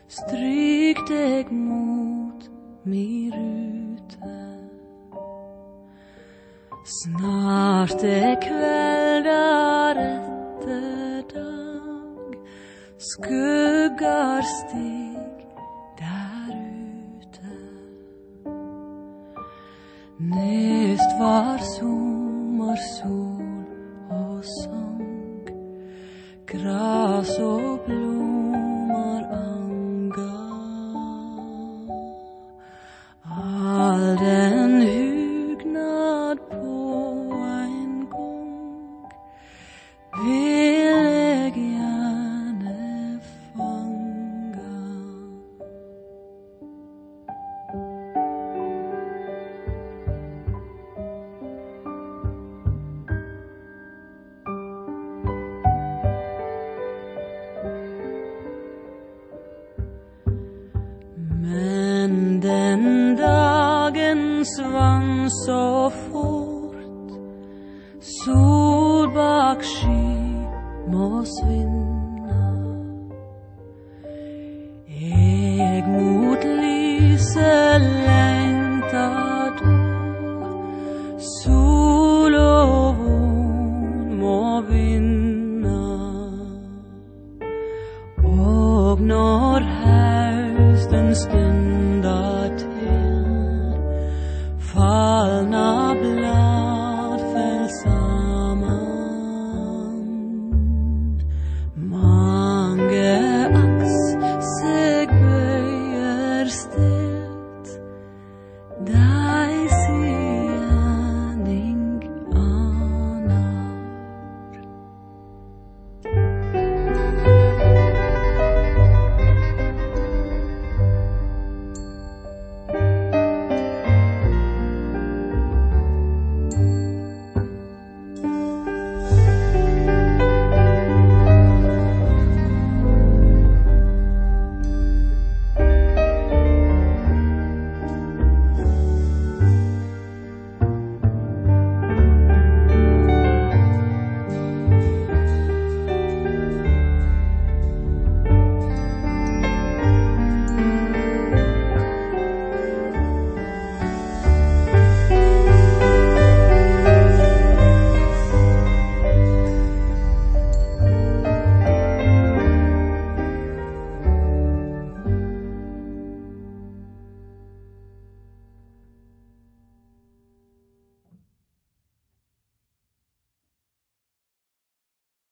stryk deg mot mi rute. Snart kveldar etter dag, skuggar stig der ute. Nest var sommarsol og sang, gras og blommar anga. All den hugnad på ein gong vil eg gjerne fanga. Men den dagen svann så fort, sol bak sky må svinna. Eg mot lyset lengta då, sol og vond må vinna. Og når hausten stund